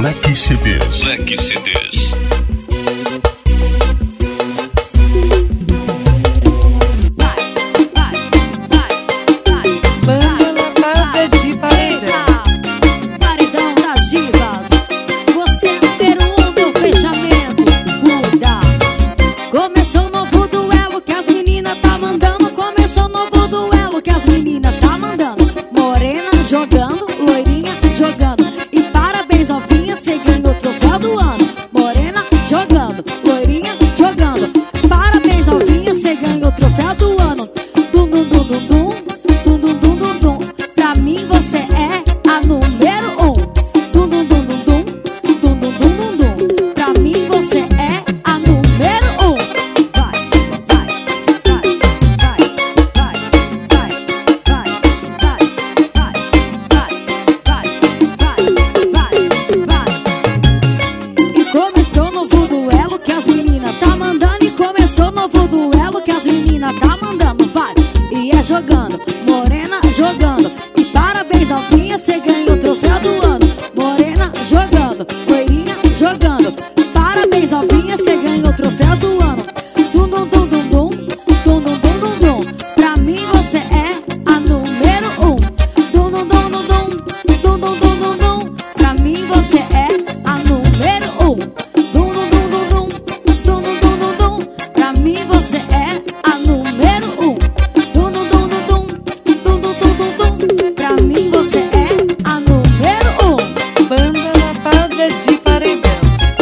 Black CDs. Black CDs. Jogando, loirinha jogando. E parabéns, novinha, cê ganhou o troféu do ano. Morena jogando, loirinha jogando. Parabéns, novinha, cê ganhou o troféu do ano. Dum dum dum dum dum, dum dum dum dum dum. Pra mim você é a número 1. Dum dum dum dum dum, dum dum dum dum dum. Pra mim você é a número 1. Vai, vai, vai, vai, vai, vai, vai, vai. Começou novo duelo que as meninas tá mandando. E começou novo duelo que as meninas tá mandando. Vai, e é jogando, morena jogando. E parabéns, novinha, cê ganhou o troféu do ano. Morena jogando, loirinha jogando. Parabéns, novinha, cê ganhou o troféu do ano. Dum dum dum dum dum, dum dum dum dum dum. Pra mim você é a número 1. Dum dum dum dum dum, dum dum dum dum dum. Pra mim você é a número 1. Dum dum dum dum dum, dum dum dum dum dum. Pra mim você é a número 1. Dum dum dum dum dum, dum dum dum dum dum. Pra mim você é a número 1. Banda Lapada de Paredão.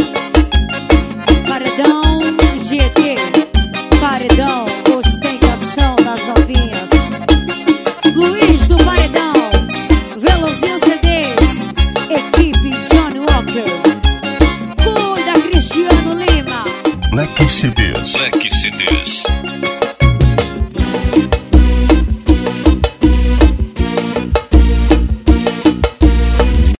Paredão GT, paredão ostentação das novinhas. Luiz do Paredão, Velozinho CDs, equipe Johnny Walker. Cuida, Cristiano Lima. Black CDs. Black CDs.